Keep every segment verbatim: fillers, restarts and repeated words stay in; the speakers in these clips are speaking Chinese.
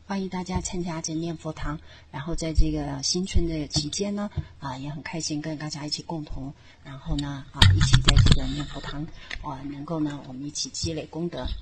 欢迎大家参加这念佛堂，然后在这个新春的期间呢，啊，也很开心跟大家一起共同，然后呢，啊，一起在这个念佛堂，啊，能够呢，我们一起积累功德。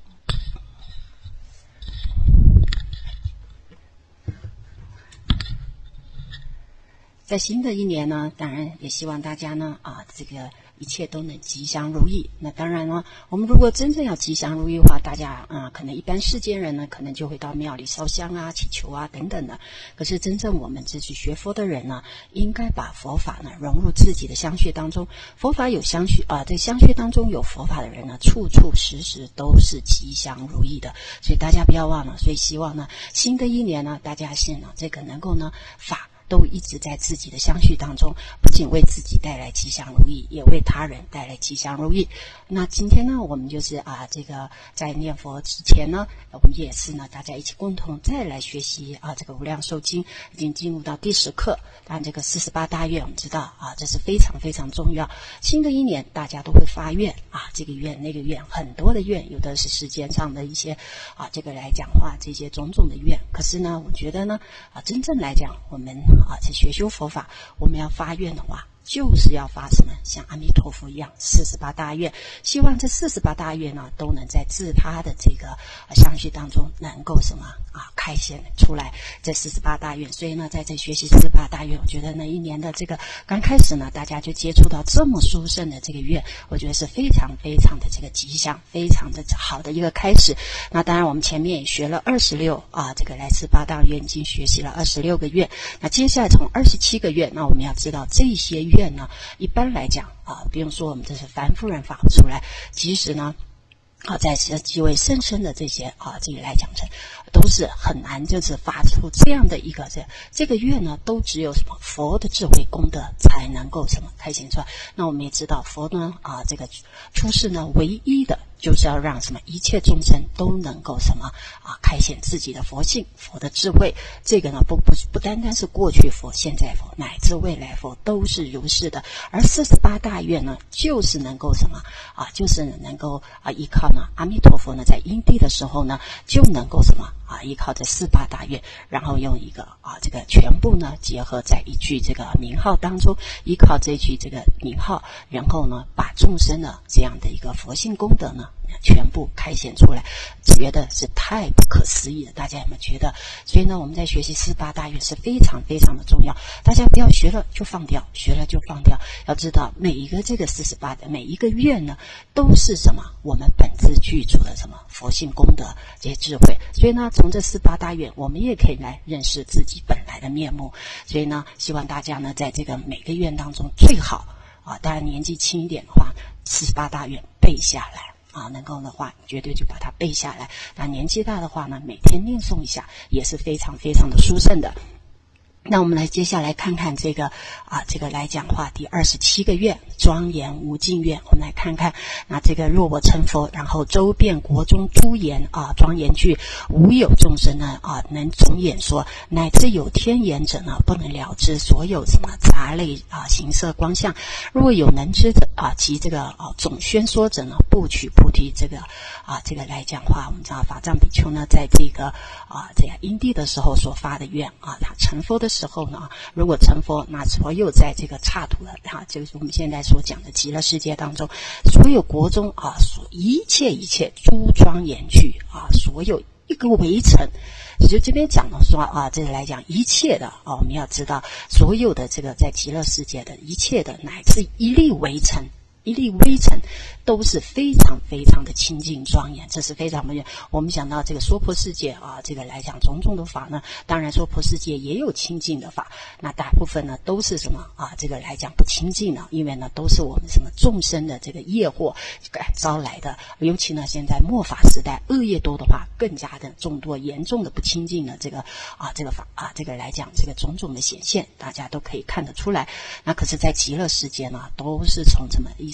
在新的一年呢，当然也希望大家呢，啊，这个一切都能吉祥如意。那当然呢，我们如果真正要吉祥如意的话，大家啊，可能一般世间人呢，可能就会到庙里烧香啊、祈求啊等等的。可是真正我们自己学佛的人呢，应该把佛法呢融入自己的香穴当中。佛法有香穴啊，在香穴当中有佛法的人呢，处处时时都是吉祥如意的。所以大家不要忘了，所以希望呢，新的一年呢，大家是呢，这个能够呢法。都一直在自己的相续当中，不仅为自己带来吉祥如意，也为他人带来吉祥如意。那今天呢，我们就是啊，这个在念佛之前呢，我们也是呢，大家一起共同再来学习啊，这个无量寿经已经进入到第十课。当然，这个四十八大愿，我们知道啊，这是非常非常重要。新的一年，大家都会发愿啊，这个愿那个愿，很多的愿，有的是世间上的一些啊，这个来讲话这些种种的愿。可是呢，我觉得呢，啊，真正来讲，我们啊，在学修佛法，我们要发愿的话，就是要发什么？像阿弥陀佛一样，四十八大愿。希望这四十八大愿呢，都能在自他的这个相续当中，能够什么啊，开显出来这四十八大愿。所以呢，在这学习四十八大愿，我觉得呢，一年的这个刚开始呢，大家就接触到这么殊胜的这个愿，我觉得是非常非常的这个吉祥，非常的好的一个开始。那当然，我们前面也学了二十六啊，这个来自八大愿已经学习了二十六个愿。那接下来从二十七个愿，那我们要知道这些愿呢，一般来讲啊，不用说我们这是凡夫人发不出来，其实呢，啊，在极为甚深的这些啊，这里来讲成都是很难，就是发出这样的一个这这个愿呢，都只有什么佛的智慧功德才能够什么开显出来。那我们也知道佛呢啊，这个出世呢，唯一的就是要让什么一切众生都能够什么啊，开显自己的佛性、佛的智慧。这个呢，不不不单单是过去佛、现在佛，乃至未来佛都是如是的。而四十八大愿呢，就是能够什么啊，就是能够啊，依靠呢阿弥陀佛呢，在因地的时候呢，就能够什么啊，依靠这四八大愿，然后用一个啊，这个全部呢结合在一句这个名号当中，依靠这句这个名号，然后呢，把众生的这样的一个佛性功德呢，全部开显出来，觉得是太不可思议了。大家有没有觉得？所以呢，我们在学习四八大愿是非常非常的重要。大家不要学了就放掉，学了就放掉。要知道，每一个这个四十八的每一个愿呢，都是什么？我们本自具足的什么佛性功德这些智慧。所以呢，从这四八大愿，我们也可以来认识自己本来的面目。所以呢，希望大家呢，在这个每个愿当中，最好啊，当然年纪轻一点的话，四十八大愿背下来。啊，能够的话，绝对就把它背下来。那年纪大的话呢，每天念诵一下，也是非常非常的殊胜的。那我们来接下来看看这个啊，这个来讲话第二十七个愿，庄严无尽愿。我们来看看，那这个若我成佛，然后周遍国中诸言啊，庄严句，无有众生呢啊能总演说，乃至有天眼者呢不能了知所有什么杂类啊形色光相。若有能知者啊，及这个啊总宣说者呢，不取菩提。这个啊，这个来讲话，我们知道法藏比丘呢，在这个啊这样因地的时候所发的愿啊，他成佛的时候呢，如果成佛，那所有在这个刹土的哈、啊，这个是我们现在所讲的极乐世界当中，所有国中啊，所一切一切诸庄严具啊，所有一个围城。就这边讲的说啊，这个来讲一切的啊，我们要知道所有的这个在极乐世界的一切的乃至一粒微尘。一粒微尘都是非常非常的清净庄严，这是非常的。我们想到这个娑婆世界啊，这个来讲种种的法呢，当然娑婆世界也有清净的法，那大部分呢都是什么啊？这个来讲不清净的，因为呢都是我们什么众生的这个业祸感招来的。尤其呢现在末法时代恶业多的话，更加的众多严重的不清净的这个啊这个法啊这个来讲这个种种的显现，大家都可以看得出来。那可是在极乐世界呢，都是从什么一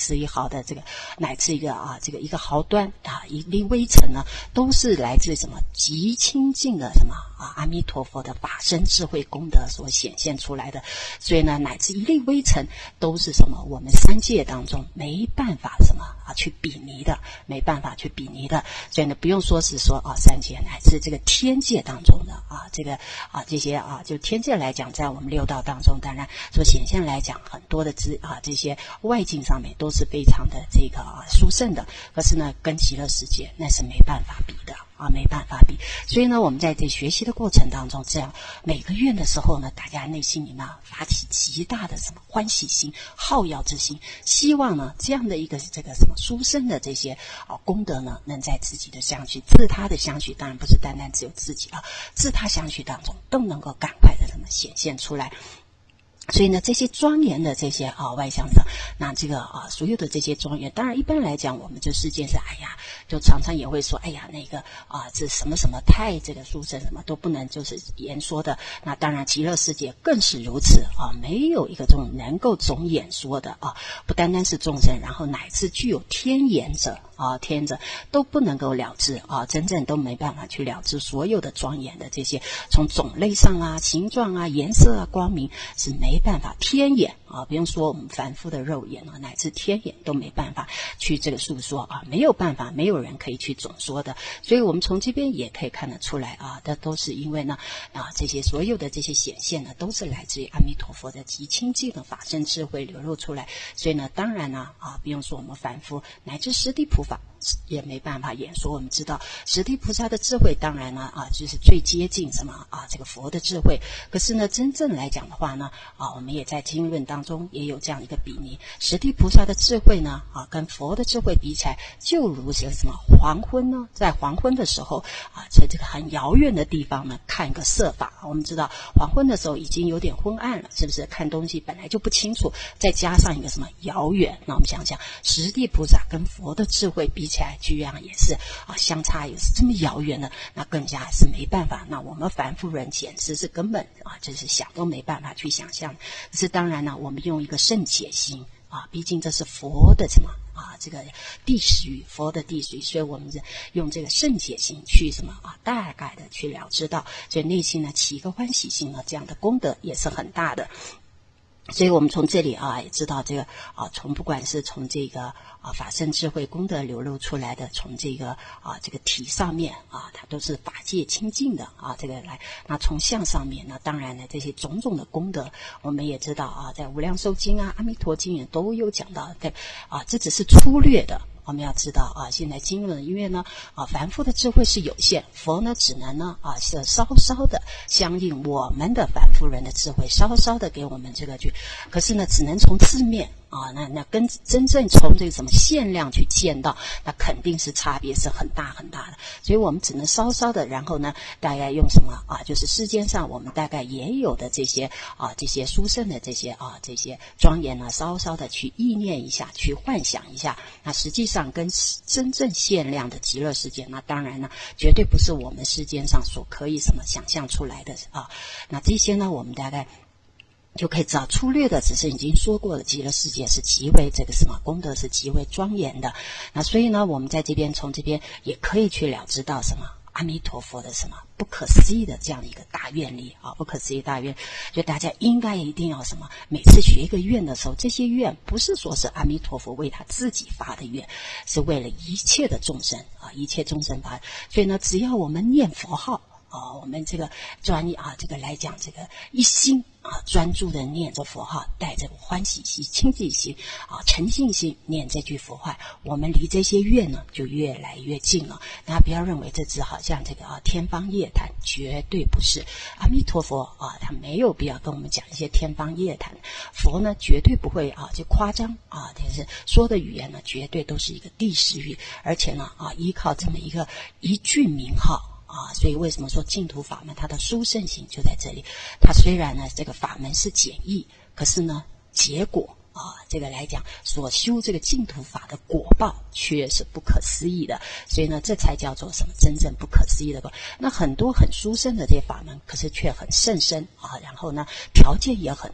丝一毫的这个乃至一个啊这个一个毫端啊一粒微尘呢，都是来自什么极清净的什么啊阿弥陀佛的法身智慧功德所显现出来的。所以呢，乃至一粒微尘都是什么我们三界当中没办法什么啊去比拟的，没办法去比拟的。所以呢，不用说是说啊三界，乃至这个天界当中的啊这个啊这些啊就天界来讲，在我们六道当中，当然所显现来讲，很多的之啊这些外境上面都是非常的这个啊殊胜的，可是呢，跟极乐世界那是没办法比的啊，没办法比。所以呢，我们在这学习的过程当中，这样每个愿的时候呢，大家内心里面发起极大的什么欢喜心、好乐之心，希望呢这样的一个这个什么殊胜的这些啊功德呢，能在自己的相续、自他的相续，当然不是单单只有自己啊，自他相续当中都能够赶快的什么显现出来。所以呢，这些庄严的这些啊外相上，那这个啊所有的这些庄严，当然一般来讲，我们这世界是哎呀，就常常也会说，哎呀那个啊这什么什么太这个殊胜，什么都不能就是言说的。那当然极乐世界更是如此啊，没有一个这种能够总演说的啊，不单单是众生，然后乃至具有天眼者啊天者都不能够了知啊，真正都没办法去了知所有的庄严的这些，从种类上啊、形状啊、颜色啊、光明是没。没办法，天眼啊，不用说我们凡夫的肉眼啊，乃至天眼都没办法去这个诉说啊，没有办法，没有人可以去总说的。所以我们从这边也可以看得出来啊，这都是因为呢啊，这些所有的这些显现呢，都是来自于阿弥陀佛的极清净的法身智慧流露出来。所以呢，当然呢啊，不用说我们凡夫，乃至十地菩萨也没办法演说。我们知道十地菩萨的智慧，当然呢啊，就是最接近什么啊这个佛的智慧。可是呢，真正来讲的话呢。啊，我们也在经论当中也有这样一个比拟，十地菩萨的智慧呢，啊，跟佛的智慧比起来，就如是什么黄昏呢？在黄昏的时候啊，在这个很遥远的地方呢，看一个色法。我们知道黄昏的时候已经有点昏暗了，是不是？看东西本来就不清楚，再加上一个什么遥远，那我们想想，十地菩萨跟佛的智慧比起来，居然也是啊，相差也是这么遥远的，那更加是没办法。那我们凡夫人简直是根本啊，就是想都没办法去想象。可是当然呢，我们用一个圣解心啊，毕竟这是佛的什么啊，这个地识语，佛的地识语，所以我们用这个圣解心去什么啊，大概的去了知道，所以内心呢起一个欢喜心呢，这样的功德也是很大的。所以我们从这里啊也知道这个啊，从不管是从这个啊法身智慧功德流露出来的，从这个啊这个体上面啊，它都是法界清净的啊，这个来。那从相上面呢，当然呢这些种种的功德，我们也知道啊，在无量寿经啊、阿弥陀经也都有讲到的啊，这只是粗略的。我们要知道啊，现在经论因为呢啊，凡夫的智慧是有限，佛呢只能呢啊是稍稍的相应我们的凡夫人的智慧，稍稍的给我们这个去，可是呢只能从字面啊，那那跟真正从这个什么限量去见到，那肯定是差别是很大很大的。所以我们只能稍稍的，然后呢大概用什么啊，就是世间上我们大概也有的这些啊这些殊胜的这些啊这些庄严呢，稍稍的去意念一下，去幻想一下，那实际上上跟真正限量的极乐世界，那当然呢绝对不是我们世间上所可以什么想象出来的啊。那这些呢我们大概就可以知道，粗略的只是已经说过了，极乐世界是极为这个什么功德是极为庄严的。那所以呢我们在这边从这边也可以去了知到什么阿弥陀佛的什么不可思议的这样的一个大愿力啊，不可思议大愿，所以大家应该一定要什么，每次许一个愿的时候，这些愿不是说是阿弥陀佛为他自己发的愿，是为了一切的众生啊，一切众生发。所以呢，只要我们念佛号啊，我们这个专一啊，这个来讲，这个一心啊，专注的念着佛号，带着欢喜心、清净心啊、诚信心念这句佛号，我们离这些愿呢就越来越近了。大家不要认为这只好像这个啊天方夜谭，绝对不是。阿弥陀佛啊，他没有必要跟我们讲一些天方夜谭。佛呢绝对不会啊就夸张啊，就是说的语言呢绝对都是一个地识语，而且呢啊依靠这么一个一句名号。啊，所以为什么说净土法门它的殊胜性就在这里？它虽然呢这个法门是简易，可是呢结果啊这个来讲所修这个净土法的果报却是不可思议的。所以呢这才叫做什么真正不可思议的果。那很多很殊胜的这些法门，可是却很甚深啊，然后呢条件也很多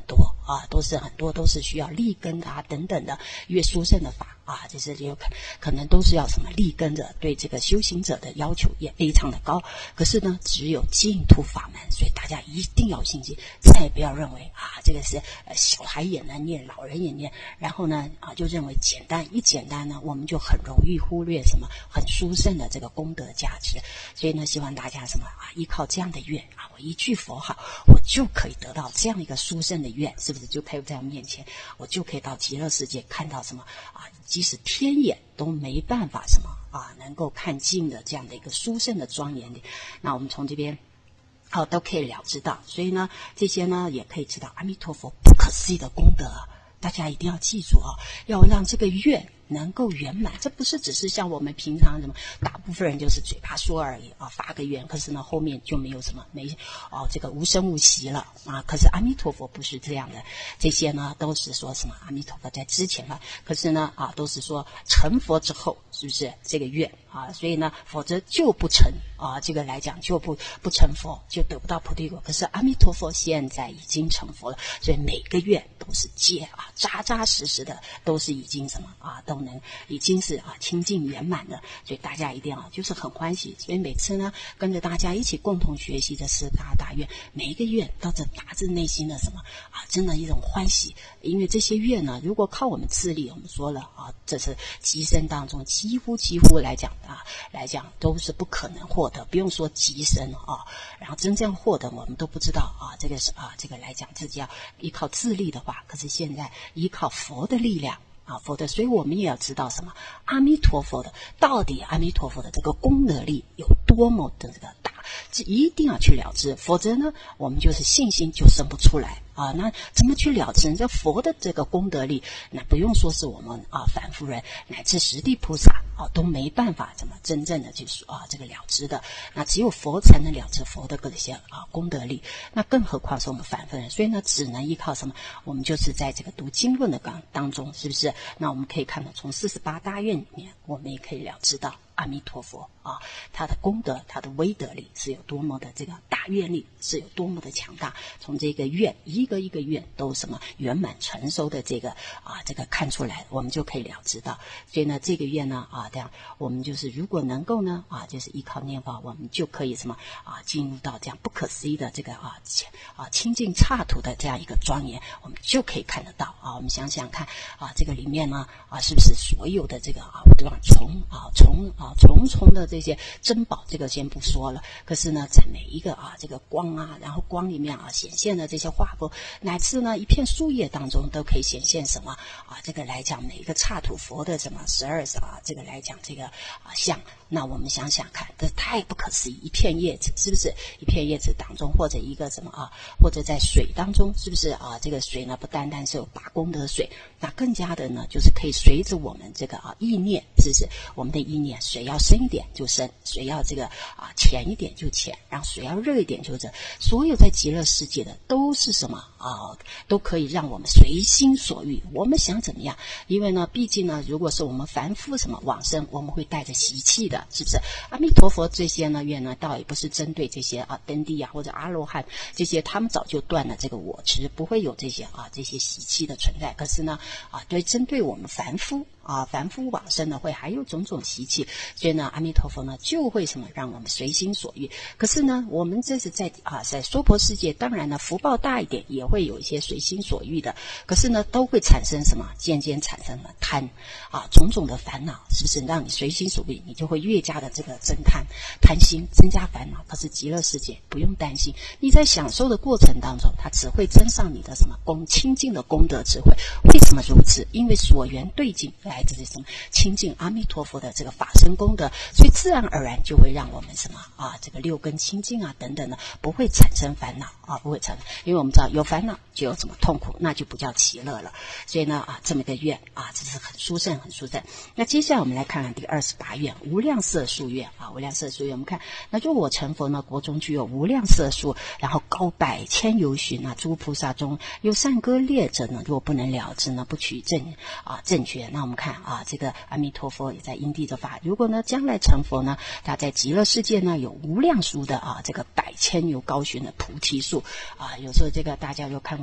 啊，都是很多都是需要立根啊等等的越殊胜的法啊，这是有可可能都是要什么立根的，对这个修行者的要求也非常的高。可是呢，只有净土法门，所以大家一定要有信心，再不要认为啊这个是呃小孩也能念，老人也念，然后呢啊就认为简单，一简单呢我们就很容易忽略什么很殊胜的这个功德价值。所以呢，希望大家什么啊依靠这样的愿啊，我一句佛号，我就可以得到这样一个殊胜的愿，是不是就可以在我面前，我就可以到极乐世界看到什么啊，即使天眼都没办法什么啊能够看尽的这样的一个殊胜的庄严的。那我们从这边好、哦、都可以了知道，所以呢这些呢也可以知道阿弥陀佛不可思议的功德，大家一定要记住哦，要让这个愿能够圆满。这不是只是像我们平常什么大部分人就是嘴巴说而已啊，发个愿，可是呢后面就没有什么没哦这个无声无息了啊。可是阿弥陀佛不是这样的，这些呢都是说什么阿弥陀佛在之前嘛，可是呢啊都是说成佛之后，是不是这个愿啊？所以呢否则就不成啊，这个来讲就不不成佛，就得不到菩提果。可是阿弥陀佛现在已经成佛了，所以每个愿都是接啊扎扎实实的，都是已经什么啊都能已经是啊清净圆满的。所以大家一定要就是很欢喜，所以每次呢跟着大家一起共同学习这四大大愿，每一个愿都是发自内心的什么啊真的一种欢喜。因为这些愿呢如果靠我们自力，我们说了啊这是极生当中几乎几乎来讲啊来讲都是不可能获得，不用说极生啊，然后真正获得我们都不知道啊，这个是啊这个来讲自己要依靠自力的话，可是现在依靠佛的力量啊，佛的，所以我们也要知道什么阿弥陀佛的到底阿弥陀佛的这个功德力有多么的这个大，这一定要去了知，否则呢我们就是信心就生不出来啊。那怎么去了知这佛的这个功德力，那不用说是我们啊凡夫人乃至十地菩萨啊都没办法怎么真正的去啊这个了知的，那只有佛才能了知佛的这些啊功德力，那更何况是我们凡夫人。所以呢只能依靠什么，我们就是在这个读经论的当当中，是不是？那我们可以看到从四十八大愿里面，我们也可以了知到阿弥陀佛啊，他的功德他的威德力是有多么的这个大愿力是有多么的强大，从这个愿一个一个愿都什么圆满成熟的这个啊这个看出来，我们就可以了知到。所以呢这个愿呢啊这样我们就是如果能够呢啊就是依靠念法，我们就可以什么啊进入到这样不可思议的这个啊啊清净刹土的这样一个庄严，我们就可以看得到啊。我们想想看啊这个里面呢啊是不是所有的这个啊对吧重啊重啊重重的这些珍宝，这个先不说了，可是呢在每一个啊这个光啊，然后光里面啊显现的这些画风，乃至呢一片树叶当中都可以显现什么啊这个来讲每一个刹土佛的什么十二啊这个来讲这个啊像，那我们想想看这太不可思议，一片叶子是不是一片叶子当中，或者一个什么啊或者在水当中，是不是啊这个水呢不单单是有八功德水，那更加的呢就是可以随着我们这个啊意念，是不是我们的意念水要深一点就深，水要这个啊浅一点就浅，然后水要热一点就热，所有在极乐世界的都是什么啊都可以让我们随心所欲，我们想怎么样。因为呢毕竟呢如果是我们凡夫什么往生，我们会带着习气的，是不是？阿弥陀佛这些呢愿呢倒也不是针对这些啊登地啊或者阿罗汉这些，他们早就断了这个我执，不会有这些啊这些习气的存在。可是呢啊对针对我们凡夫啊凡夫往生呢会还有种种习气，所以呢阿弥陀佛呢就会什么让我们随心所欲。可是呢我们这是在啊在娑婆世界，当然呢福报大一点也会有一些随心所欲的，可是呢都会产生什么渐渐产生了贪啊种种的烦恼，是不是让你随心所欲，你就会越加的这个增贪贪心，增加烦恼。可是极乐世界不用担心，你在享受的过程当中，它只会增上你的什么功清净的功德智慧。为什么如此？因为所缘对境来自于什么清净阿弥陀佛的这个法身功德，所以自然而然就会让我们什么啊这个六根清净啊等等的不会产生烦恼啊不会产生，因为我们知道有烦恼就有什么痛苦，那就不叫其乐了。所以呢啊这么个愿啊这是很殊胜很殊胜。那接下来我们来看看第二十八愿无量色数愿啊无量色数愿，我们看那就我成佛呢国中具有无量色数，然后高百千由旬啊诸菩萨中有善歌劣者呢，若不能了知呢不取正啊正确。那我们看啊这个阿弥陀佛也在因地的法，如果呢将来成佛呢，他在极乐世界呢有无量数的啊这个百千由高寻的菩提树啊。有时候这个大家有看过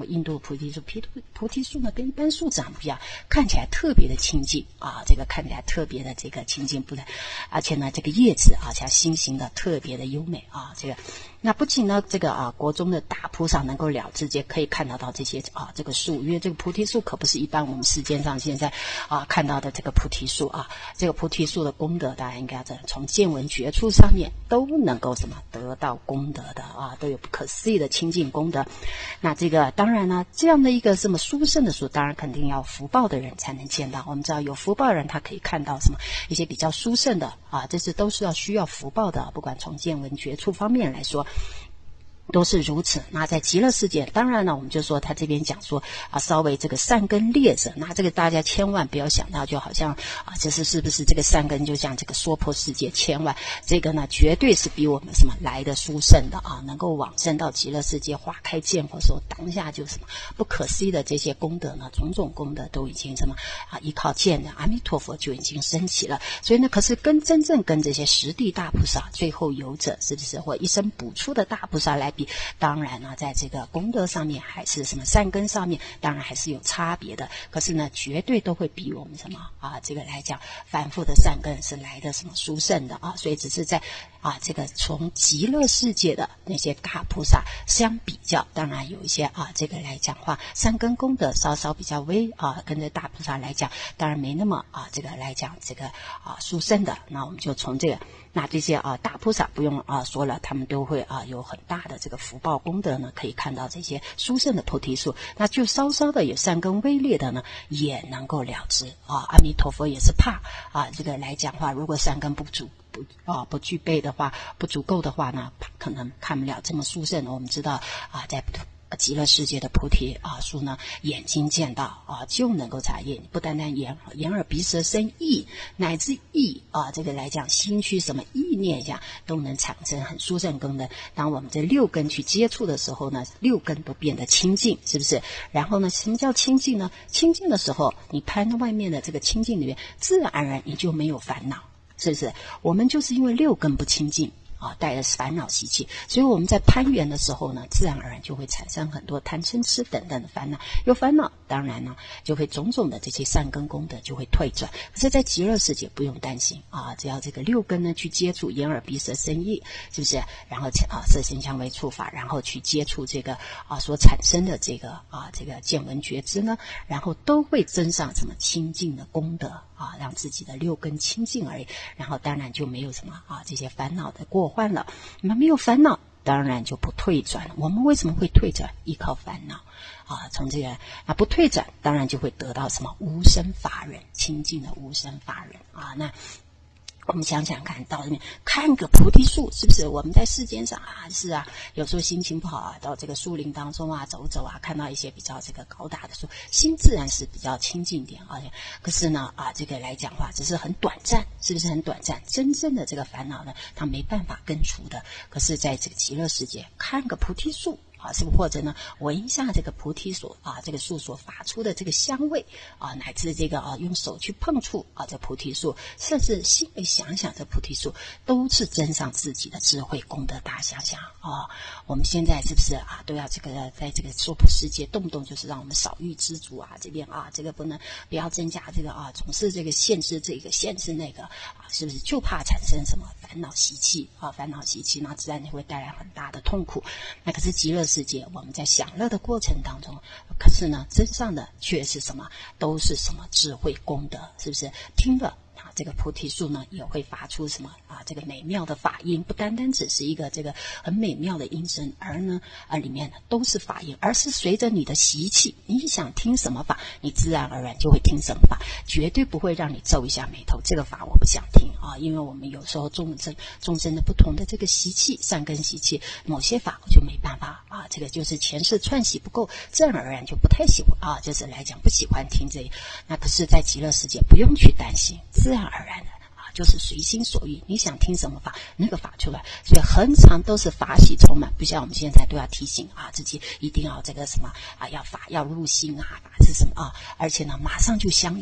过印度菩提树，菩菩提树呢跟一般树长不一样，看起来特别的清净啊，这个看起来特别的这个清净不然，而且呢这个叶子啊像心形的特别的优美啊，这个那不仅呢这个啊国中的大菩萨能够了知，也可以看得到这些啊这个树，因为这个菩提树可不是一般我们世间上现在啊看到的这个菩提树啊，这个菩提树的功德大家应该在从见闻觉处上面都能够什么得到功德的啊，都有不可思议的清净功德。那这个当然呢，这样的一个这么殊胜的树，当然肯定要福报的人才能见到。我们知道有福报的人，他可以看到什么一些比较殊胜的啊，这是都是要需要福报的，不管从见闻觉处方面来说。都是如此。那在极乐世界，当然呢，我们就说他这边讲说啊，稍微这个善根劣者，那这个大家千万不要想到，就好像啊，这是是不是这个善根就像这个娑婆世界，千万这个呢，绝对是比我们什么来的殊胜的啊，能够往生到极乐世界，花开见佛时候，当下就什么不可思议的这些功德呢，种种功德都已经什么啊，依靠见的阿弥陀佛就已经升起了。所以呢，可是跟真正跟这些十地大菩萨最后有者，是不是或一生补出的大菩萨来比，当然呢，在这个功德上面还是什么善根上面，当然还是有差别的。可是呢，绝对都会比我们什么啊，这个来讲，凡夫的善根是来的什么殊胜的啊。所以只是在啊，这个从极乐世界的那些大菩萨相比较，当然有一些啊，这个来讲话，善根功德稍稍比较微啊，跟着大菩萨来讲，当然没那么啊，这个来讲这个啊殊胜的。那我们就从这个。那这些啊大菩萨不用啊说了，他们都会啊有很大的这个福报功德呢，可以看到这些殊胜的菩提树。那就稍稍的有善根微劣的呢，也能够了知啊。阿弥陀佛也是怕啊这个来讲话，如果善根不足不啊不具备的话，不足够的话呢，可能看不了这么殊胜。我们知道啊，在极乐世界的菩提啊树呢，眼睛见到啊就能够察验，不单单眼眼耳鼻舌身意，乃至意啊这个来讲心去什么意念下都能产生很殊胜功能。当我们这六根去接触的时候呢，六根都变得清净，是不是？然后呢，什么叫清净呢？清净的时候，你攀外面的这个清净里面，自然而然你就没有烦恼，是不是？我们就是因为六根不清净啊，带着烦恼习气，所以我们在攀缘的时候呢，自然而然就会产生很多贪嗔痴等等的烦恼。有烦恼，当然呢，就会种种的这些善根功德就会退转。可是，在极乐世界不用担心啊，只要这个六根呢去接触眼耳鼻舌身意，是不是？然后啊，色身香味触法，然后去接触这个啊所产生的这个啊这个见闻觉知呢，然后都会增上什么清净的功德啊，让自己的六根清净而已。然后当然就没有什么啊这些烦恼的过患了。那么没有烦恼，当然就不退转了。我们为什么会退转？依靠烦恼啊，从这个啊不退转，当然就会得到什么无生法忍，清净的无生法忍啊。那我们想想看，到这边看个菩提树，是不是？我们在世间上啊，是啊，有时候心情不好啊，到这个树林当中啊走走啊，看到一些比较这个高大的树，心自然是比较清净点啊。可是呢啊，这个来讲话只是很短暂，是不是很短暂？真正的这个烦恼呢，它没办法根除的。可是在这个极乐世界，看个菩提树。啊，是不或者呢，闻一下这个菩提所啊，这个树所发出的这个香味啊，乃至这个啊，用手去碰触啊，这菩提树，甚至心里想想这菩提树，都是增上自己的智慧功德大想想啊。我们现在是不是啊，都要这个在这个娑婆世界，动不动就是让我们少欲知足啊，这边啊，这个不能不要增加这个啊，总是这个限制这个限制那个啊，是不是就怕产生什么烦恼习气啊？烦恼习气，那自然会带来很大的痛苦。那可是极乐世界，我们在享乐的过程当中，可是呢，真上的却是什么？都是什么智慧功德，是不是？听了啊，这个菩提树呢，也会发出什么啊？这个美妙的法音，不单单只是一个这个很美妙的音声，而呢，啊，里面都是法音，而是随着你的习气，你想听什么法，你自然而然就会听什么法，绝对不会让你皱一下眉头，这个法我不想听啊，因为我们有时候众生众生的不同的这个习气，善根习气，某些法我就没办法啊，这个就是前世串习不够，自然而然就不太喜欢啊，就是来讲不喜欢听这，那可是在极乐世界不用去担心，自然而然的啊，就是随心所欲，你想听什么法，那个法出来，所以很常都是法喜充满，不像我们现在都要提醒啊，自己一定要这个什么啊，要法要入心啊，法是什么啊，而且呢马上就相应。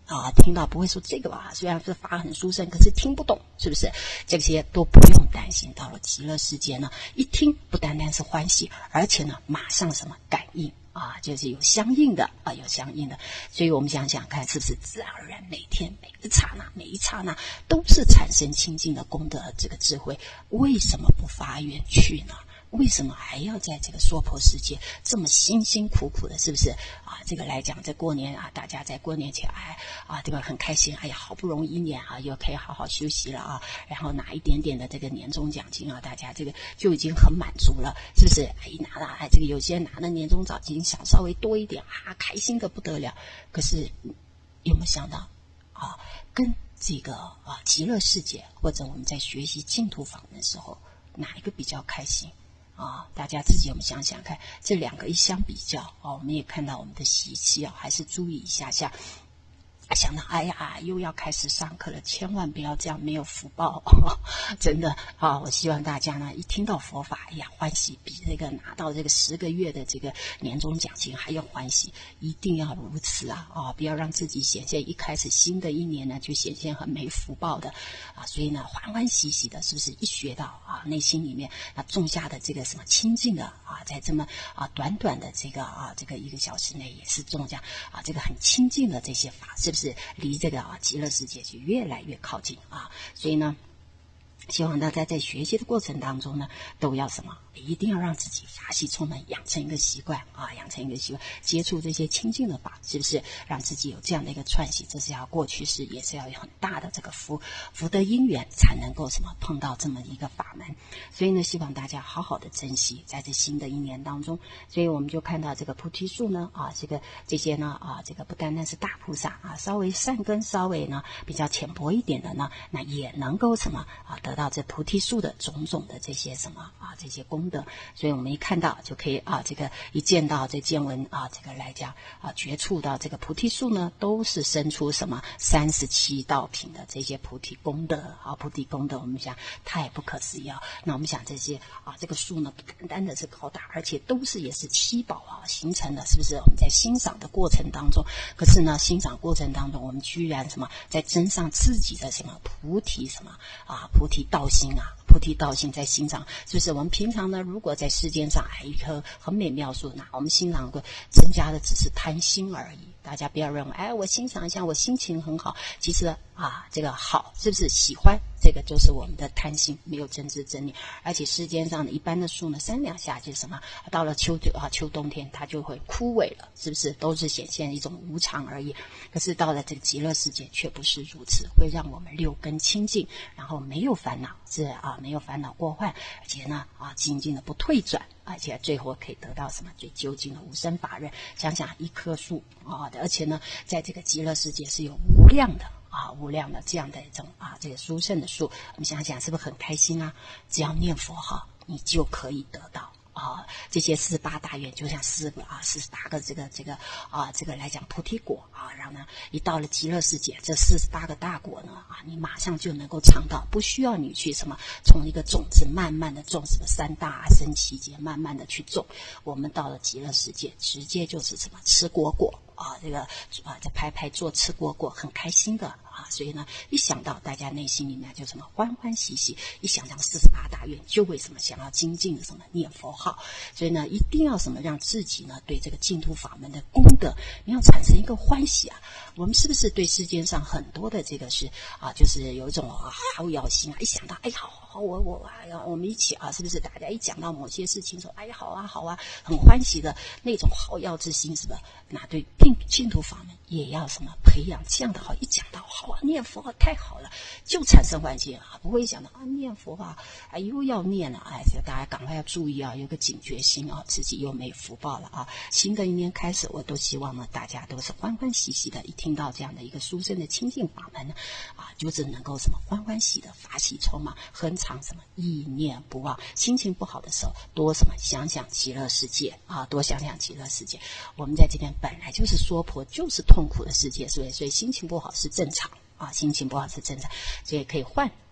啊，听到不会说这个吧，虽然是法很殊胜，可是听不懂，是不是？这些都不用担心。到了极乐世界呢，一听不单单是欢喜，而且呢，马上什么感应啊，就是有相应的啊，有相应的。所以我们想想看，是不是自然而然每天每一刹那每一刹那都是产生清净的功德，这个智慧，为什么不发愿去呢？为什么还要在这个娑婆世界这么辛辛苦苦的，是不是啊？这个来讲，在过年啊，大家在过年前哎啊，这个很开心，哎呀，好不容易一年啊，又可以好好休息了啊，然后拿一点点的这个年终奖金啊，大家这个就已经很满足了，是不是？哎，拿了哎，这个有些人拿了年终奖金想稍微多一点啊，开心的不得了。可是有没有想到啊，跟这个啊极乐世界，或者我们在学习净土法门的时候，哪一个比较开心？啊，大家自己我们想想看，这两个一相比较啊，我们也看到我们的习气啊，还是注意一下下。想到哎呀，又要开始上课了，千万不要这样，没有福报，哦、真的啊！我希望大家呢，一听到佛法，哎呀，欢喜，比这个拿到这个十个月的这个年终奖金还要欢喜，一定要如此啊！啊，不要让自己显现一开始新的一年呢，就显现很没福报的啊！所以呢，欢欢喜喜的，是不是一学到啊，内心里面那种下的这个什么清净的啊，在这么啊短短的这个啊这个一个小时内，也是种下啊这个很清净的这些法，是不是？是离这个啊极乐世界就越来越靠近啊，所以呢，希望大家在学习的过程当中呢，都要什么？一定要让自己法喜充满，养成一个习惯啊，养成一个习惯，接触这些清净的法，是不是？让自己有这样的一个串习，这是要过去式，也是要有很大的这个福福德因缘，才能够什么碰到这么一个法门。所以呢，希望大家好好的珍惜，在这新的一年当中。所以我们就看到这个菩提树呢，啊，这个这些呢，啊，这个不单单是大菩萨啊，稍微善根稍微呢比较浅薄一点的呢，那也能够什么啊，得到这菩提树的种种的这些什么啊，这些功德。所以我们一看到就可以啊，这个一见到这见闻啊，这个来讲啊，觉触到这个菩提树呢，都是生出什么三十七道品的这些菩提功德啊，菩提功德，我们想太不可思议啊。那我们想这些啊，这个树呢，不单单的是高大，而且都是也是七宝啊形成的，是不是？我们在欣赏的过程当中，可是呢，欣赏过程当中，我们居然什么在增上自己的什么菩提什么啊，菩提道心啊。菩提道心在欣赏，是不是？我们平常呢，如果在世间上还一棵很美妙树，那我们欣赏过增加的只是贪心而已。大家不要认为，哎，我欣赏一下，我心情很好。其实啊，这个好是不是喜欢？这个就是我们的贪心，没有真知真理。而且世间上的一般的树呢，三两下就是什么？到了秋啊秋冬天，它就会枯萎了，是不是？都是显现一种无常而已。可是到了这个极乐世界，却不是如此，会让我们六根清净，然后没有烦恼，是啊，没有烦恼过患，而且呢啊，静静的不退转。而且最后可以得到什么最究竟的无生法忍。想想一棵树啊，而且呢，在这个极乐世界是有无量的啊，无量的这样的一种啊，这个殊胜的树，我们想想是不是很开心啊？只要念佛号，你就可以得到。啊，这些四十八大愿就像四个啊，四十八个这个这个啊，这个来讲菩提果啊，然后呢，一到了极乐世界，这四十八个大果呢啊，你马上就能够尝到，不需要你去什么从一个种子慢慢的种，什么三大阿僧祇劫慢慢的去种。我们到了极乐世界，直接就是什么吃果果啊，这个啊，在拍拍做吃果果，很开心的。啊，所以呢，一想到大家内心里面就什么欢欢喜喜，一想到四十八大愿，就会什么想要精进的什么念佛号。所以呢，一定要什么让自己呢对这个净土法门的功德，你要产生一个欢喜啊。我们是不是对世间上很多的这个是啊，就是有一种啊好药心啊，一想到哎好好好，我我哎呀，我们一起啊，是不是大家一讲到某些事情说哎呀好啊好啊，很欢喜的那种好药之心，是吧？那对净净土法门也要什么培养这样的好，一讲到好啊，念佛太好了，就产生欢喜啊，不会想到啊念佛啊，哎又要念了，哎，这大家赶快要注意啊，有个警觉心啊，自己又没福报了啊。新的一年开始，我都希望呢，大家都是欢欢喜喜的，一听到这样的一个殊胜的清净法门呢，啊，就是能够什么欢欢喜的法喜充满，恒常什么意念不忘，心情不好的时候多什么想想极乐世界啊，多想想极乐世界。我们在这边本来就是娑婆，就是痛苦的世界，所以所以心情不好是正常。啊，心情不好是正常，所以可以换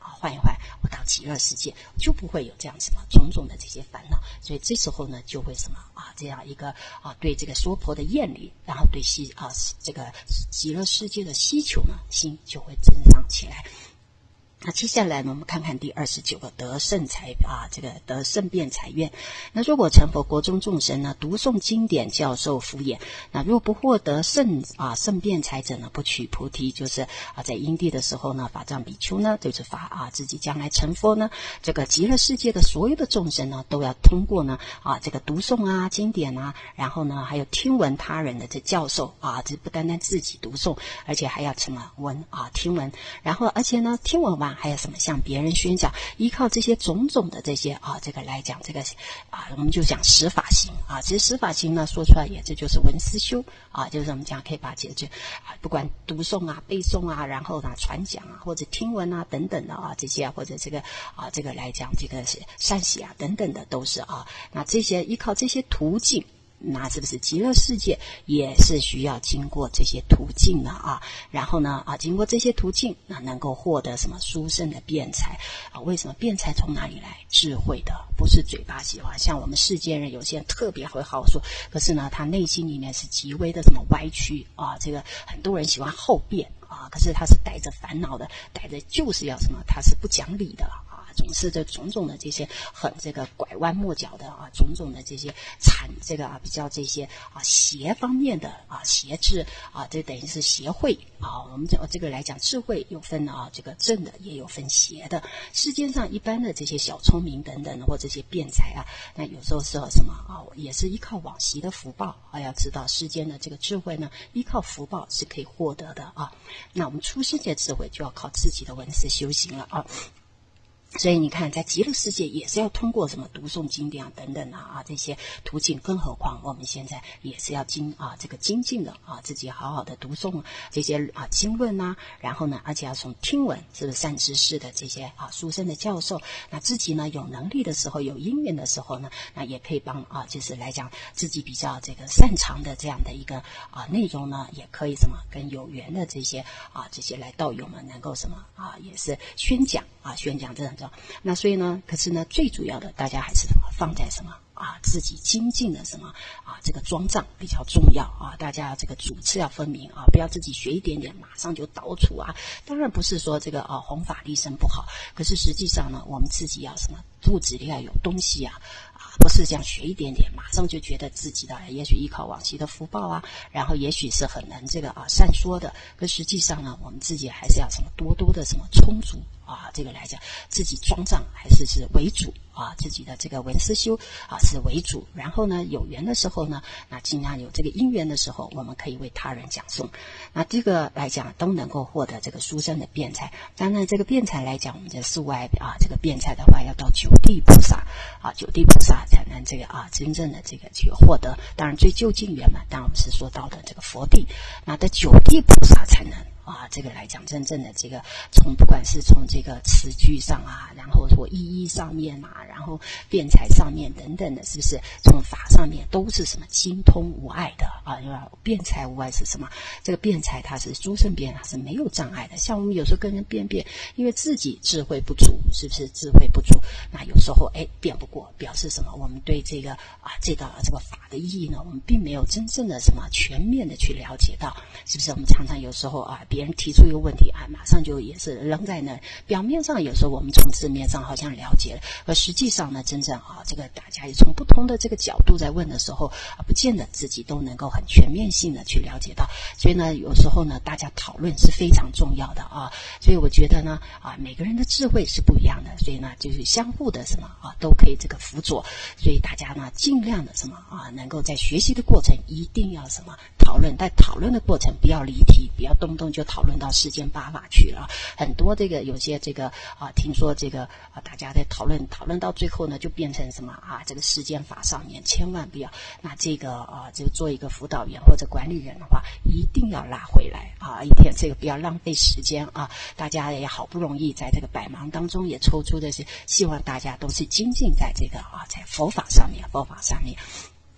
啊换一换，我到极乐世界就不会有这样什么种种的这些烦恼。所以这时候呢，就会什么啊这样一个啊对这个娑婆的厌离，然后对西啊这个极乐世界的希求呢，心就会增长起来。那接下来呢，我们看看第二十九个得胜财啊，这个得胜辩财愿。那如果成佛国中众生呢，读诵经典，教授福言，那若不获得胜啊胜辩财者呢，不取菩提，就是啊在因地的时候呢，法藏比丘呢，就是法啊自己将来成佛呢，这个极乐世界的所有的众生呢，都要通过呢啊这个读诵啊经典啊，然后呢还有听闻他人的这教授啊，这不单单自己读诵，而且还要什么闻啊听闻，然后而且呢听闻完。还有什么向别人宣讲，依靠这些种种的这些啊，这个来讲这个啊，我们就讲十法行啊。其实十法行呢，说出来也这就是闻思修啊，就是我们讲可以把解决啊，不管读诵啊、背诵啊，然后呢传讲啊，或者听闻啊等等的啊，这些或者这个啊这个来讲这个善喜啊等等的都是啊。那这些依靠这些途径。那是不是极乐世界也是需要经过这些途径的啊？然后呢啊，经过这些途径，那能够获得什么殊胜的辩才啊？为什么辩才从哪里来？智慧的，不是嘴巴喜欢。像我们世间人，有些人特别会好说，可是呢，他内心里面是极为的什么歪曲啊？这个很多人喜欢后辩啊，可是他是带着烦恼的，带着就是要什么？他是不讲理的。总是这种种的这些很这个拐弯抹角的啊，种种的这些惨这个啊比较这些啊邪方面的啊邪智啊，这等于是邪慧啊。我们这这个来讲，智慧有分啊这个正的，也有分邪的。世界上一般的这些小聪明等等或这些辩才啊，那有时候是什么啊，也是依靠往昔的福报啊。要知道世间的这个智慧呢，依靠福报是可以获得的啊。那我们出世界智慧就要靠自己的闻思修行了啊。所以你看，在极乐世界也是要通过什么读诵经典啊等等啊啊这些途径，更何况我们现在也是要精啊这个精进的啊，自己好好的读诵这些啊经论呐、啊，然后呢，而且要从听闻是不是善知识的这些啊殊胜的教授，那自己呢有能力的时候，有因缘的时候呢，那也可以帮啊，就是来讲自己比较这个擅长的这样的一个啊内容呢，也可以什么跟有缘的这些啊这些来道友们能够什么啊也是宣讲啊宣讲这种。那所以呢，可是呢，最主要的，大家还是什么放在什么啊，自己精进的什么啊，这个庄藏比较重要啊，大家这个主次要分明啊，不要自己学一点点，马上就导出啊。当然不是说这个啊弘法利生不好，可是实际上呢，我们自己要什么肚子里要有东西啊。不是这样学一点点，马上就觉得自己的也许依靠往昔的福报啊，然后也许是很能这个啊善说的，可实际上呢，我们自己还是要什么多多的什么充足啊，这个来讲自己庄藏还是是为主啊，自己的这个闻思修啊是为主，然后呢有缘的时候呢，那尽量有这个因缘的时候，我们可以为他人讲诵，那这个来讲都能够获得这个殊胜的辩才。当然这个辩才来讲，我们在宿外啊这个辩才的话，要到九地菩萨啊，九地菩萨才能这个啊真正的这个去获得。当然最究竟圆满，当然我们是说到的这个佛地，那在九地菩萨才能啊，这个来讲真正的这个从不管是从这个词句上啊，然后说意义上面啊，然后辩才上面等等的，是不是从法上面都是什么精通无碍的啊？因为辩才无碍是什么？这个辩才它是诸圣辩，它是没有障碍的。像我们有时候跟人辩辩，因为自己智慧不足，是不是智慧不足？那有时候哎辩不过，表示什么？我们对这个啊这个这个法的意义呢，我们并没有真正的什么全面的去了解到，是不是？我们常常有时候啊。别人提出一个问题啊，马上就也是扔在那。表面上有时候我们从字面上好像了解了，而实际上呢，真正啊，这个大家也从不同的这个角度在问的时候啊，不见得自己都能够很全面性的去了解到。所以呢，有时候呢，大家讨论是非常重要的啊。所以我觉得呢，啊，每个人的智慧是不一样的，所以呢，就是相互的什么啊，都可以这个辅佐。所以大家呢，尽量的什么啊，能够在学习的过程一定要什么讨论，在讨论的过程不要离题，不要动不动就讨论到世间八法去了。很多这个有些这个啊，听说这个啊，大家在讨论讨论到最后呢，就变成什么啊，这个世间法上面千万不要。那这个啊，就做一个辅导员或者管理人的话，一定要拉回来啊，一天这个不要浪费时间啊。大家也好不容易在这个百忙当中也抽出的是，希望大家都是精进在这个啊，在佛法上面，佛法上面。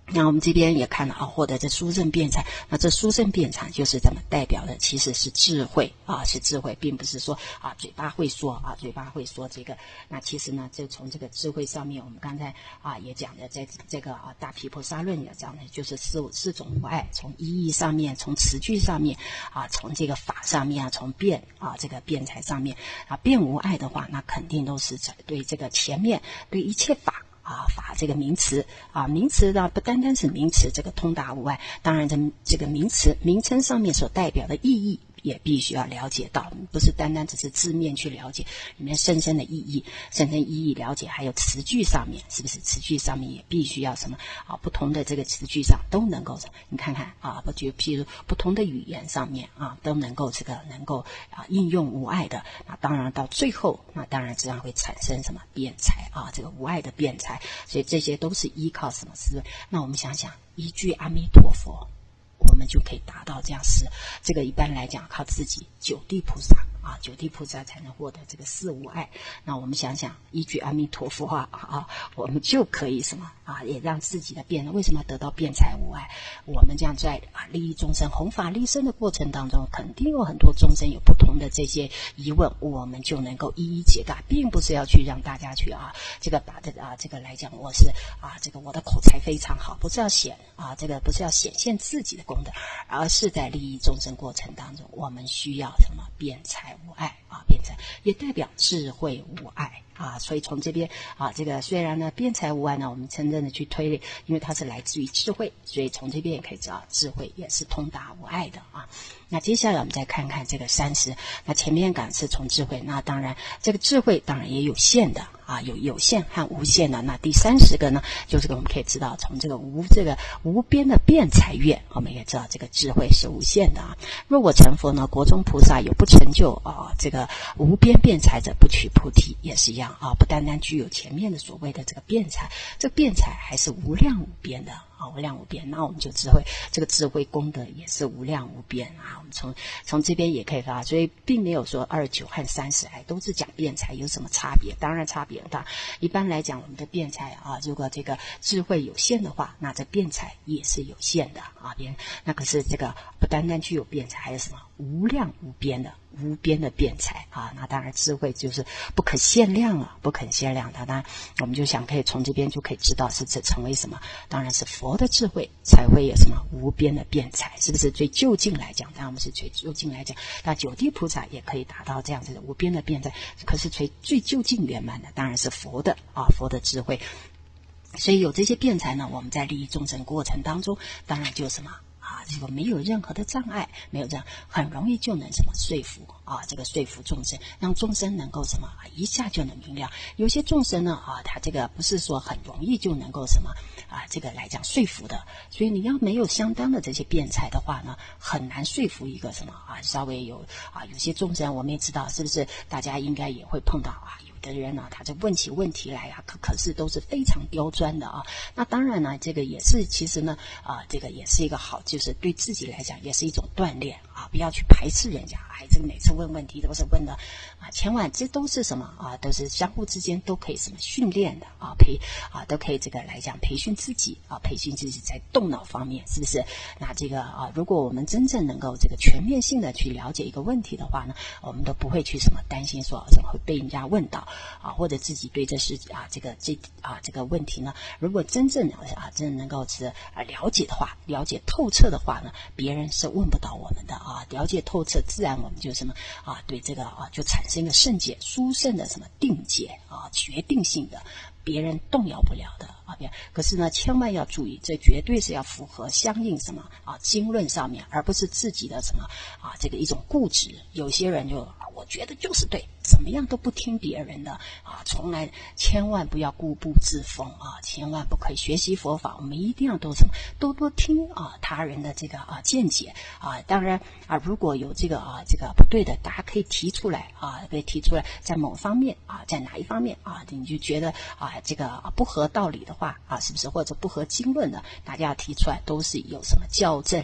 那我们这边也看了啊，获得这殊胜辩才，那这殊胜辩才就是怎么代表的，其实是智慧啊，是智慧，并不是说啊嘴巴会说啊，嘴巴会说这个。那其实呢，就从这个智慧上面，我们刚才啊也讲的，在这个啊大毗婆沙论也讲的，就是四四种无碍，从意义上面，从词句上面啊，从这个法上面啊，从辩啊这个辩才上面啊，辩无碍的话，那肯定都是对这个前面对一切法。啊，法这个名词啊，名词呢不单单是名词，这个通达无碍，当然这这个名词名称上面所代表的意义也必须要了解到，不是单单只是字面去了解里面深深的意义，深深意义了解，还有词句上面是不是？词句上面也必须要什么啊？不同的这个词句上都能够，你看看啊，不就譬如不同的语言上面啊，都能够这个能够啊应用无碍的。那当然到最后，那当然这样会产生什么辩才啊？这个无碍的辩才，所以这些都是依靠什么思维？那我们想想，依据阿弥陀佛。我们就可以达到这样事，这个一般来讲靠自己九地菩萨啊，九地菩萨才能获得这个四无碍。那我们想想，依据阿弥陀佛啊啊，我们就可以什么啊，也让自己的辩，为什么要得到辩才无碍？我们这样在啊利益众生、弘法利生的过程当中，肯定有很多众生有不同的这些疑问，我们就能够一一解答，并不是要去让大家去啊这个把这啊这个来讲，我是啊这个我的口才非常好，不是要显啊这个不是要显现自己的功德，而是在利益众生过程当中，我们需要什么辩才无碍啊，辩才也代表智慧无碍啊，所以从这边啊，这个虽然呢辩才无碍呢，我们真正的去推理，因为它是来自于智慧，所以从这边也可以知道智慧也是通达无碍的啊。那接下来我们再看看这个三十，那前面讲是从智慧，那当然这个智慧当然也有限的啊，有有限和无限的。那第三十个呢，就是我们可以知道从这个无这个无边的辩才愿，我们也知道这个智慧是无限的啊。若我成佛呢，国中菩萨有不成就啊，这个无边辩才者不取菩提，也是一样啊，不单单具有前面的所谓的这个辩才，这个辩才还是无量无边的。啊，无量无边，那我们就智慧，这个智慧功德也是无量无边啊。我们从从这边也可以发，所以并没有说二九和三十哎都是讲辩才有什么差别？当然差别大。一般来讲，我们的辩才啊，如果这个智慧有限的话，那这辩才也是有限的啊。边那可是这个不单单具有辩才，还有什么无量无边的无边的辩才啊？那当然智慧就是不可限量了，不可限量的。当然我们就想可以从这边就可以知道是这成为什么？当然是佛。佛的智慧才会有什么无边的辩才，是不是？最就近来讲，当然我们是最就近来讲，那九地菩萨也可以达到这样子的无边的辩才。可是最最就近圆满的，当然是佛的啊，佛的智慧。所以有这些辩才呢，我们在利益众生过程当中，当然就什么。啊，这个没有任何的障碍，没有这样，很容易就能什么说服啊，这个说服众生，让众生能够什么一下就能明了。有些众生呢啊，他这个不是说很容易就能够什么啊，这个来讲说服的，所以你要没有相当的这些辩才的话呢，很难说服一个什么啊，稍微有啊，有些众生我们也知道，是不是？大家应该也会碰到啊。的人呢、啊，他就问起问题来啊，可可是都是非常刁钻的啊。那当然呢，这个也是其实呢啊，这个也是一个好，就是对自己来讲也是一种锻炼啊，不要去排斥人家。哎，这个每次问问题都是问的啊，千万这都是什么啊？都是相互之间都可以什么训练的啊，培啊都可以这个来讲培训自己啊，培训自己在动脑方面，是不是？那这个啊，如果我们真正能够这个全面性的去了解一个问题的话呢，我们都不会去什么担心说怎么会被人家问到。啊，或者自己对这事啊，这个这啊这个问题呢，如果真正啊真的能够是啊了解的话，了解透彻的话呢，别人是问不到我们的啊。了解透彻，自然我们就什么啊，对这个啊就产生一个圣解、殊胜的什么定解啊，决定性的。别人动摇不了的啊，别可是呢，千万要注意，这绝对是要符合相应什么啊经论上面，而不是自己的什么啊这个一种固执。有些人就啊，我觉得就是对，怎么样都不听别人的啊，从来千万不要固步自封啊，千万不可以学习佛法，我们一定要多什么多多听啊他人的这个啊见解啊，当然啊如果有这个啊这个不对的，大家可以提出来啊，可以提出来，在某方面啊，在哪一方面啊，你就觉得啊。这个啊不合道理的话啊，是不是或者不合经论的，大家提出来都是有什么校正理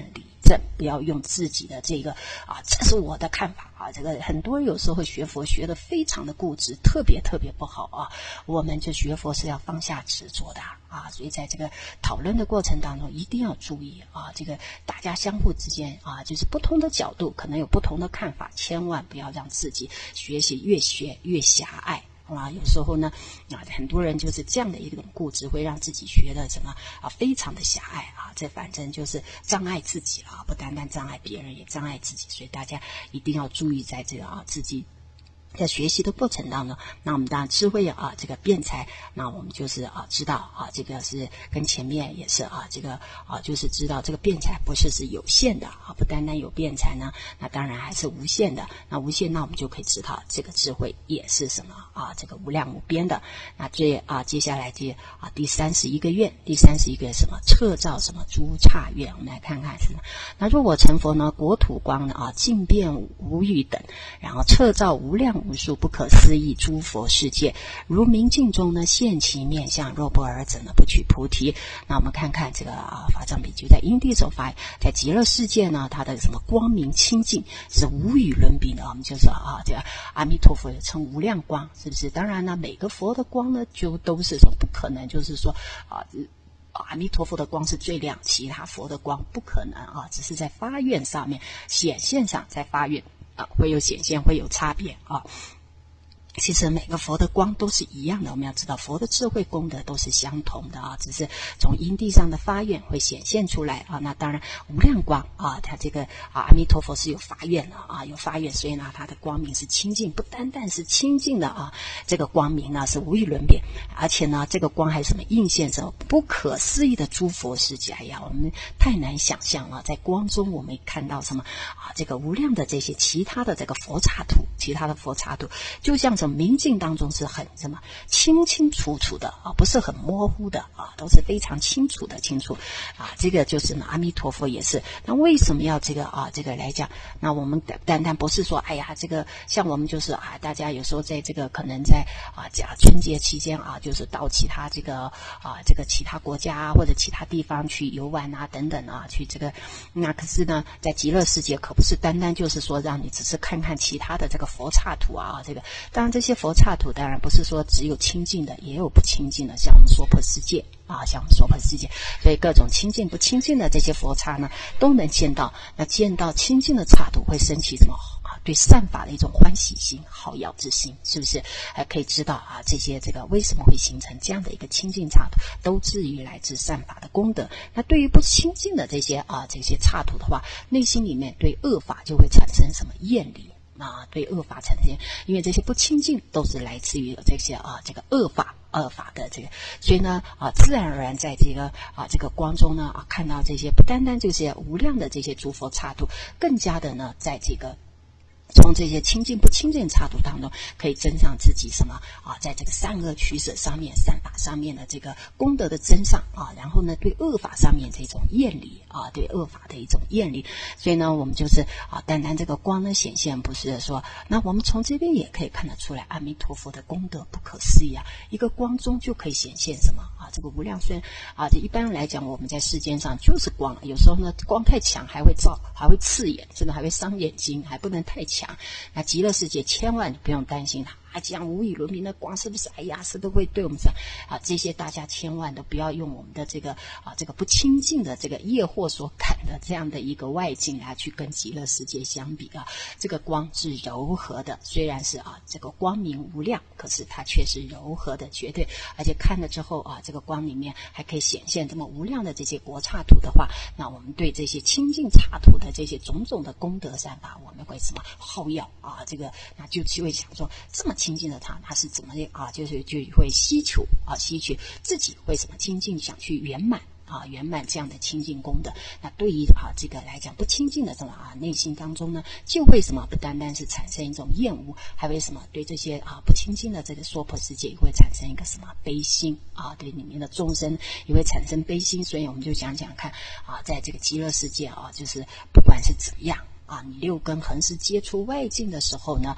证，不要用自己的这个啊，这是我的看法啊。这个很多人有时候学佛学得非常的固执，特别特别不好啊。我们就学佛是要放下执着的啊，所以在这个讨论的过程当中一定要注意啊，这个大家相互之间啊，就是不同的角度可能有不同的看法，千万不要让自己学习越学越狭隘。啊，有时候呢，啊，很多人就是这样的一种固执，会让自己学的什么啊，非常的狭隘啊，这反正就是障碍自己了，不单单障碍别人，也障碍自己，所以大家一定要注意在这个啊自己在学习的过程当中，那我们当然智慧啊，这个辩才，那我们就是啊知道啊，这个是跟前面也是啊，这个啊就是知道这个辩才不是是有限的啊，不单单有辩才呢，那当然还是无限的。那无限，那我们就可以知道这个智慧也是什么啊，这个无量无边的。那这啊接下来这啊第三十一个愿，第三十一个什么彻照什么诸刹愿，我们来看看什么。那若我成佛呢，国土光呢啊尽遍无余等，然后彻照无量无数不可思议诸佛世界，如明镜中呢现其面相，若不尔者呢不取菩提。那我们看看这个啊法藏比丘在因地所发，在极乐世界呢，它的什么光明清净是无与伦比的。我们就说啊，这个阿弥陀佛称无量光，是不是？当然呢，每个佛的光呢，就都是说不可能，就是说啊。阿弥陀佛的光是最亮，其他佛的光不可能啊，只是在发愿上面显现上，在发愿啊会有显现，会有差别啊。其实每个佛的光都是一样的，我们要知道佛的智慧功德都是相同的啊，只是从因地上的发愿会显现出来啊。那当然无量光啊，它这个啊阿弥陀佛是有发愿的啊，有发愿，所以呢它的光明是清净，不单单是清净的啊，这个光明呢是无与伦比，而且呢这个光还什么映现着不可思议的诸佛世界。哎呀，我们太难想象了，在光中我们看到什么啊？这个无量的这些其他的这个佛刹土，其他的佛刹土就像什么明镜当中是很什么清清楚楚的啊，不是很模糊的啊，都是非常清楚的清楚啊。这个就是呢，阿弥陀佛也是。那为什么要这个啊？这个来讲，那我们单单不是说，哎呀，这个像我们就是啊，大家有时候在这个可能在啊，假春节期间啊，就是到其他这个啊，这个其他国家或者其他地方去游玩啊，等等啊，去这个。那可是呢，在极乐世界可不是单单就是说让你只是看看其他的这个佛刹土啊，这个当然。这些佛刹土当然不是说只有清净的，也有不清净的，像我们娑婆世界啊，像我们娑婆世界，所以各种清净不清净的这些佛刹呢，都能见到。那见到清净的刹土，会升起什么啊？对善法的一种欢喜心、好药之心，是不是？还可以知道啊，这些这个为什么会形成这样的一个清净刹土，都至于来自善法的功德。那对于不清净的这些啊这些刹土的话，内心里面对恶法就会产生什么厌离。啊，对恶法产生，因为这些不清净都是来自于这些啊，这个恶法、恶法的这个，所以呢，啊，自然而然在这个啊这个光中呢，啊，看到这些不单单这些无量的这些诸佛刹土，更加的呢，在这个。从这些清净不清净刹土当中，可以增上自己什么啊，在这个善恶取舍上面、善法上面的这个功德的增上啊，然后呢，对恶法上面这种厌离啊，对恶法的一种厌离。所以呢，我们就是啊，单单这个光的显现，不是说，那我们从这边也可以看得出来，阿弥陀佛的功德不可思议啊！一个光中就可以显现什么啊？这个无量虽然啊，这一般来讲，我们在世间上就是光，有时候呢，光太强还会照，还会刺眼，甚至还会伤眼睛，还不能太强。那极乐世界千万不用担心它啊，这样无与伦比的光是不是？哎呀，是都会对我们说啊，这些大家千万都不要用我们的这个啊这个不清净的这个业惑所感的这样的一个外境啊，去跟极乐世界相比啊。这个光是柔和的，虽然是啊这个光明无量，可是它却是柔和的，绝对。而且看了之后啊，这个光里面还可以显现这么无量的这些国刹土的话，那我们对这些清净刹土的这些种种的功德善法，我们会什么好要啊？这个那就就会想说，这么清净的他，他是怎么啊？就是就会希求啊，希求自己会什么清净，想去圆满。啊，圆满这样的清净功德，那对于啊这个来讲不清净的什么啊内心当中呢，就会什么不单单是产生一种厌恶，还会什么对这些啊不清净的这个娑婆世界也会产生一个什么悲心啊，对里面的众生也会产生悲心。所以我们就讲讲看啊，在这个极乐世界啊，就是不管是怎么样。啊，你六根横是接触外境的时候呢，啊，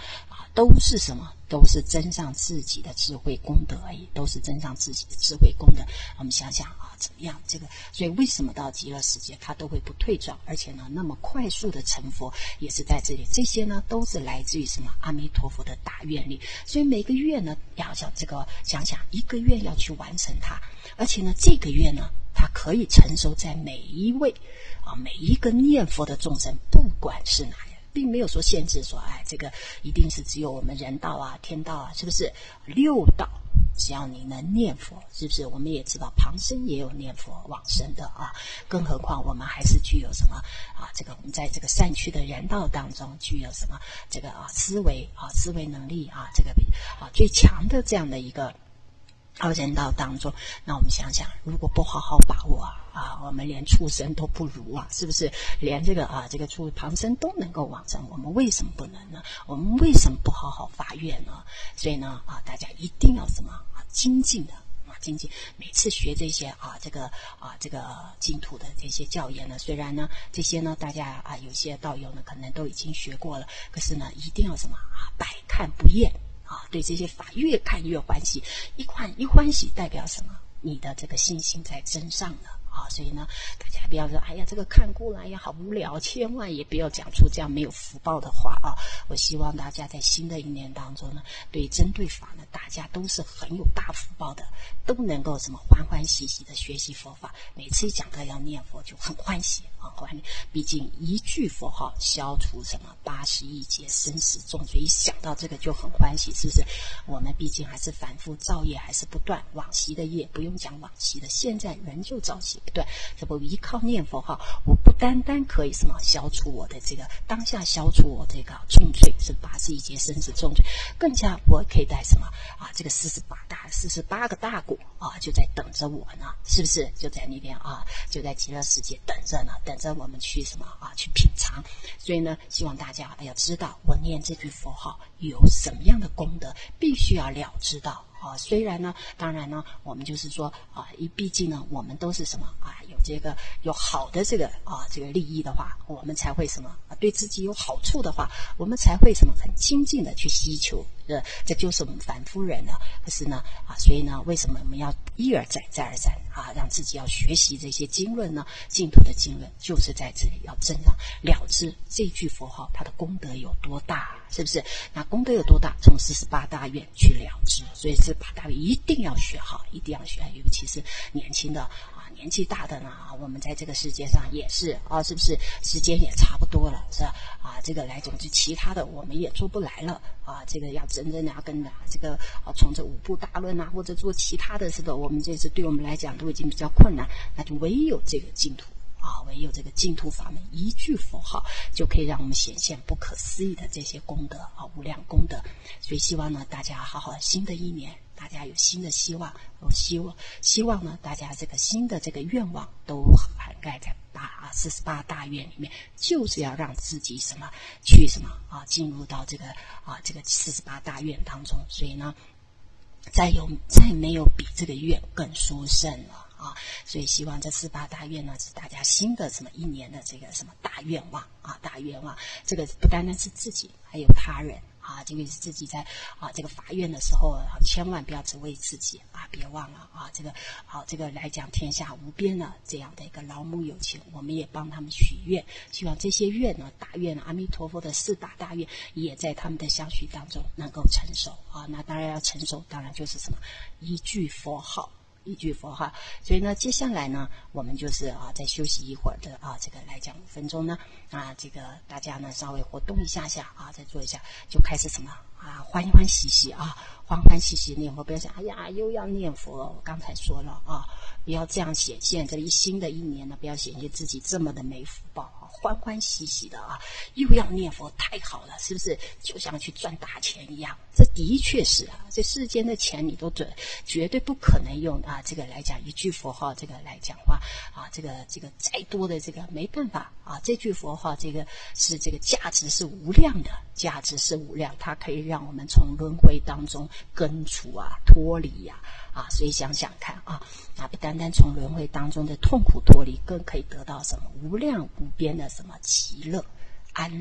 都是什么？都是增上自己的智慧功德而已，都是增上自己的智慧功德。我们想想啊，怎么样？这个，所以为什么到极乐世界它都会不退转，而且呢，那么快速的成佛，也是在这里。这些呢，都是来自于什么？阿弥陀佛的大愿力。所以每个愿呢，要想这个想想一个愿要去完成它，而且呢，这个愿呢，它可以承受在每一位啊每一个念佛的众生，不管是哪样。并没有说限制说，哎，这个一定是只有我们人道啊、天道啊，是不是？六道，只要你能念佛，是不是？我们也知道旁生也有念佛往生的啊，更何况我们还是具有什么啊？这个我们在这个善趣的人道当中，具有什么这个啊思维啊思维能力啊，这个啊最强的这样的一个。到人道当中，那我们想想，如果不好好把握啊，啊，我们连畜生都不如啊，是不是？连这个啊，这个畜旁生都能够往生，我们为什么不能呢？我们为什么不好好发愿呢？所以呢，啊，大家一定要什么啊，精进的。精进，每次学这些啊，这个啊，这个净土的这些教言呢，虽然呢，这些呢，大家啊，有些道友呢，可能都已经学过了，可是呢，一定要什么啊，百看不厌啊，对这些法越看越欢喜，一看一欢喜代表什么？你的这个信心在增上了。啊，所以呢，大家不要说，哎呀，这个看过来呀，好无聊，千万也不要讲出这样没有福报的话啊！我希望大家在新的一年当中呢，对针对法呢，大家都是很有大福报的，都能够什么欢欢喜喜的学习佛法。每次一讲到要念佛，就很欢喜啊，欢喜。毕竟一句佛号消除什么八十亿劫生死重罪，一想到这个就很欢喜，是不是？我们毕竟还是反复造业，还是不断往昔的业，不用讲往昔的，现在仍旧造业。对，这不依靠念佛号，我不单单可以什么消除我的这个当下，消除我这个重罪，是八十一劫生死重罪，更加我可以带什么啊？这个四十八大四十八个大果啊，就在等着我呢，是不是？就在那边啊，就在极乐世界等着呢，等着我们去什么啊？去品尝。所以呢，希望大家要知道，我念这句佛号有什么样的功德，必须要了知道。啊，虽然呢，当然呢，我们就是说啊，一毕竟呢，我们都是什么啊，有这个有好的这个啊这个利益的话，我们才会什么啊，对自己有好处的话，我们才会什么很亲近的去希求，呃，这就是我们凡夫人了。可是呢，啊，所以呢，为什么我们要一而再再而三啊，让自己要学习这些经论呢？净土的经论就是在这里要真让了知这句佛号它的功德有多大，是不是？那功德有多大？从四十八大愿去了知，所以四十八大愿一定要学好，一定要学好，尤其是年轻的啊，年纪大的呢啊，我们在这个世界上也是啊，是不是？时间也差不多了，是吧？啊，这个来总之其他的我们也做不来了啊，这个要真正的要跟啊这个啊从这五部大论啊，或者做其他的是的，我们这是对我们来讲都已经比较困难，那就唯有这个净土。啊，唯有这个净土法门，一句佛号就可以让我们显现不可思议的这些功德啊，无量功德。所以希望呢，大家好好新的一年，大家有新的希望，有希望，希望呢，大家这个新的这个愿望都涵盖在八啊四十八大愿里面，就是要让自己什么去什么啊，进入到这个啊这个四十八大愿当中。所以呢，再有再没有比这个愿更殊胜了。啊，所以希望这四八大愿呢，是大家新的什么一年的这个什么大愿望啊，大愿望。这个不单单是自己，还有他人啊。这个是自己在啊这个发愿的时候，啊、千万不要只为自己啊，别忘了啊，这个好、啊、这个来讲天下无边的这样的一个老母有情，我们也帮他们许愿，希望这些愿呢，大愿阿弥陀佛的四大大愿，也在他们的相续当中能够成熟啊。那当然要成熟，当然就是什么一句佛号。一句佛号，所以呢，接下来呢，我们就是啊，再休息一会儿的啊，这个来讲五分钟呢，啊，这个大家呢稍微活动一下下啊，再做一下，就开始什么啊，欢欢喜喜啊，欢欢喜喜念佛，不要想，哎呀，又要念佛了。我刚才说了啊，不要这样显现，这一新的一年呢，不要显现自己这么的没福报啊，欢欢喜喜的啊，又要念佛，太好了，是不是？就像去赚大钱一样，这的确是啊，这世间的钱你都准，绝对不可能用啊，这个来讲一句佛号，这个来讲话啊，这个这个再多的这个没办法啊，这句佛号这个是这个价值是无量的，价值是无量，它可以让我们从轮回当中根除啊，脱离呀 啊, 啊，所以想想看啊，啊不单单从轮回当中的痛苦脱离，更可以得到什么无量无边的什么极乐安乐。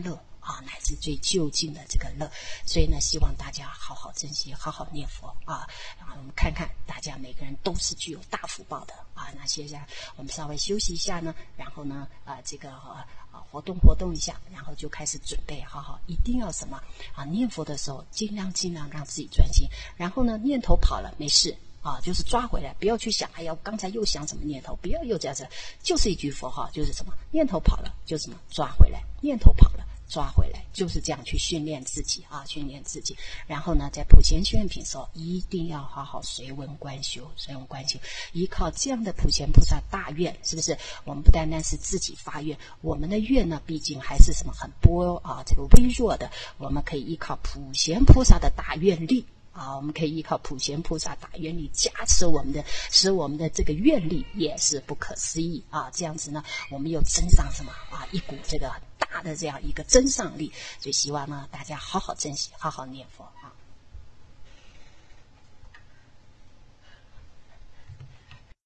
啊，乃至最究竟的这个乐。所以呢，希望大家好好珍惜，好好念佛啊。然后我们看看大家每个人都是具有大福报的啊。那现在我们稍微休息一下呢，然后呢，啊，这个啊活动活动一下，然后就开始准备，好好一定要什么啊？念佛的时候尽量尽量让自己专心，然后呢，念头跑了没事。啊，就是抓回来，不要去想，哎呀，刚才又想什么念头，不要又这样子，就是一句佛号，就是什么念头跑了，就什么抓回来，念头跑了，抓回来，就是这样去训练自己啊，训练自己。然后呢，在普贤修愿品的时候，一定要好好随文观修，随文观修，依靠这样的普贤菩萨大愿，是不是？我们不单单是自己发愿，我们的愿呢，毕竟还是什么很波啊，这个微弱的，我们可以依靠普贤菩萨的大愿力。啊，我们可以依靠普贤菩萨大愿力加持我们的，使我们的这个愿力也是不可思议啊！这样子呢，我们又增上什么啊？一股这个大的这样一个增上力，所以希望呢大家好好珍惜，好好念佛。